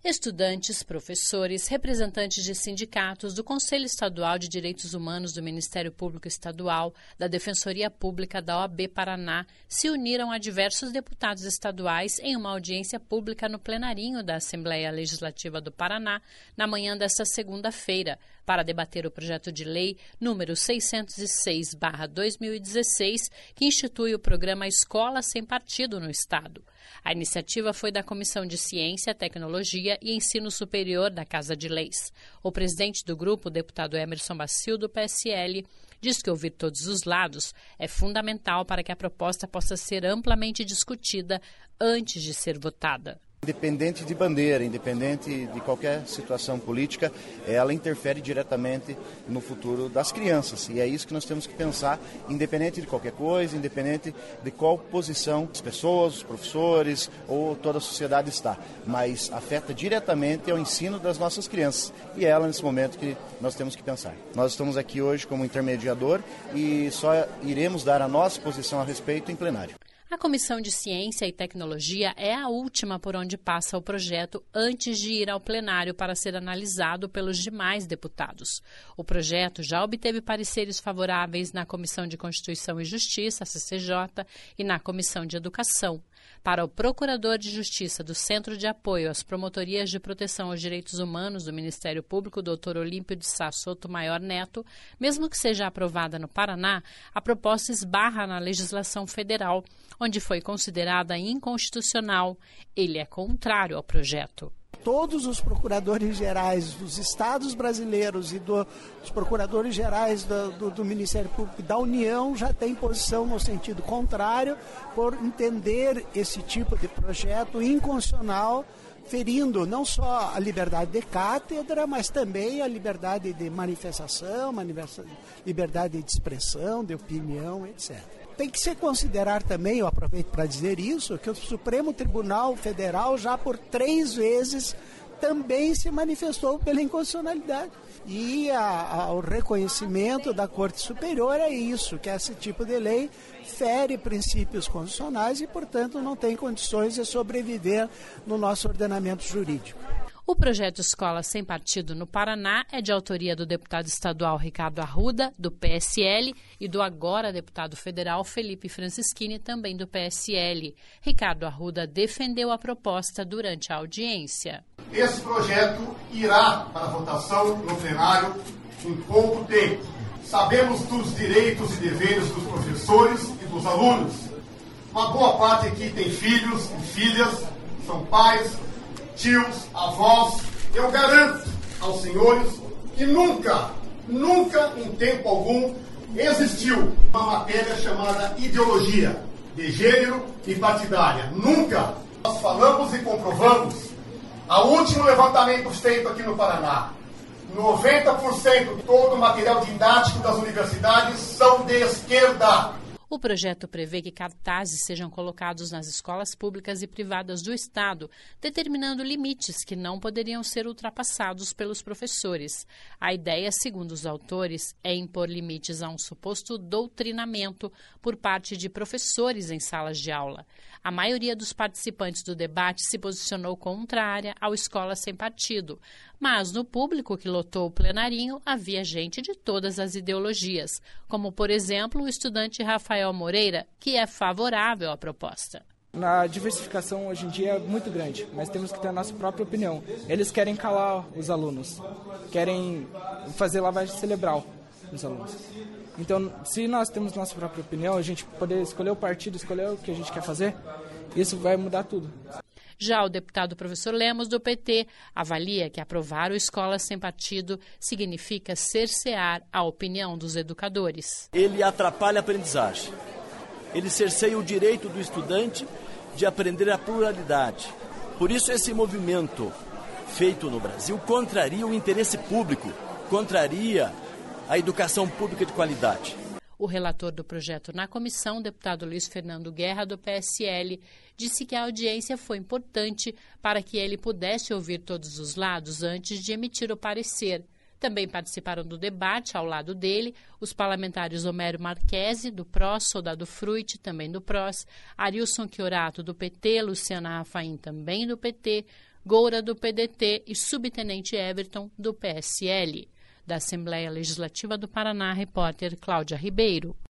Estudantes, professores, representantes de sindicatos, do Conselho Estadual de Direitos Humanos do Ministério Público Estadual, da Defensoria Pública da OAB Paraná se uniram a diversos deputados estaduais em uma audiência pública no plenarinho da Assembleia Legislativa do Paraná na manhã desta segunda-feira para debater o projeto de lei número 606/2016, que institui o programa Escola Sem Partido no Estado. A iniciativa foi da Comissão de Ciência, Tecnologia e Ensino Superior da Casa de Leis. O presidente do grupo, o deputado Emerson Bacil, do PSL, diz que ouvir todos os lados é fundamental para que a proposta possa ser amplamente discutida antes de ser votada. Independente de bandeira, independente de qualquer situação política, ela interfere diretamente no futuro das crianças. E é isso que nós temos que pensar, independente de qualquer coisa, independente de qual posição as pessoas, os professores ou toda a sociedade está. Mas afeta diretamente ao ensino das nossas crianças. E é ela, nesse momento, que nós temos que pensar. Nós estamos aqui hoje como intermediador e só iremos dar a nossa posição a respeito em plenário. A Comissão de Ciência e Tecnologia é a última por onde passa o projeto antes de ir ao plenário para ser analisado pelos demais deputados. O projeto já obteve pareceres favoráveis na Comissão de Constituição e Justiça, a CCJ, e na Comissão de Educação. Para o Procurador de Justiça do Centro de Apoio às Promotorias de Proteção aos Direitos Humanos do Ministério Público, Dr. Olímpio de Sá Sotomayor Neto, mesmo que seja aprovada no Paraná, a proposta esbarra na legislação federal, onde foi considerada inconstitucional. Ele é contrário ao projeto. Todos os procuradores gerais dos estados brasileiros e dos procuradores gerais do Ministério Público da União já têm posição no sentido contrário, por entender esse tipo de projeto inconstitucional, ferindo não só a liberdade de cátedra, mas também a liberdade de manifestação, liberdade de expressão, de opinião, etc. Tem que se considerar também, eu aproveito para dizer isso, que o Supremo Tribunal Federal já por 3 vezes também se manifestou pela inconstitucionalidade. E o reconhecimento da Corte Superior é isso, que esse tipo de lei fere princípios constitucionais e, portanto, não tem condições de sobreviver no nosso ordenamento jurídico. O projeto Escola Sem Partido no Paraná é de autoria do deputado estadual Ricardo Arruda, do PSL, e do agora deputado federal Felipe Francischini, também do PSL. Ricardo Arruda defendeu a proposta durante a audiência. Esse projeto irá para votação no plenário em pouco tempo. Sabemos dos direitos e deveres dos professores e dos alunos. Uma boa parte aqui tem filhos e filhas, são pais, tios, avós. Eu garanto aos senhores que nunca em tempo algum existiu uma matéria chamada ideologia de gênero e partidária. Nunca. Nós falamos e comprovamos. O último levantamento feito aqui no Paraná, 90% de todo o material didático das universidades são de esquerda. O projeto prevê que cartazes sejam colocados nas escolas públicas e privadas do Estado, determinando limites que não poderiam ser ultrapassados pelos professores. A ideia, segundo os autores, é impor limites a um suposto doutrinamento por parte de professores em salas de aula. A maioria dos participantes do debate se posicionou contrária ao Escola Sem Partido, mas no público que lotou o plenarinho havia gente de todas as ideologias, como, por exemplo, o estudante Rafael Moreira, que é favorável à proposta. A diversificação hoje em dia é muito grande, mas temos que ter a nossa própria opinião. Eles querem calar os alunos, querem fazer lavagem cerebral nos alunos. Então, se nós temos nossa própria opinião, a gente poder escolher o partido, escolher o que a gente quer fazer, isso vai mudar tudo. Já o deputado professor Lemos, do PT, avalia que aprovar o Escola Sem Partido significa cercear a opinião dos educadores. Ele atrapalha a aprendizagem. Ele cerceia o direito do estudante de aprender a pluralidade. Por isso, esse movimento feito no Brasil contraria o interesse público, contraria a educação pública de qualidade. O relator do projeto na comissão, deputado Luiz Fernando Guerra, do PSL, disse que a audiência foi importante para que ele pudesse ouvir todos os lados antes de emitir o parecer. Também participaram do debate, ao lado dele, os parlamentares Homero Marchesi, do PROS, Soldado Fruit, também do PROS, Arilson Chiorato, do PT, Luciana Rafaim, também do PT, Goura, do PDT, e subtenente Everton, do PSL. Da Assembleia Legislativa do Paraná, repórter Cláudia Ribeiro.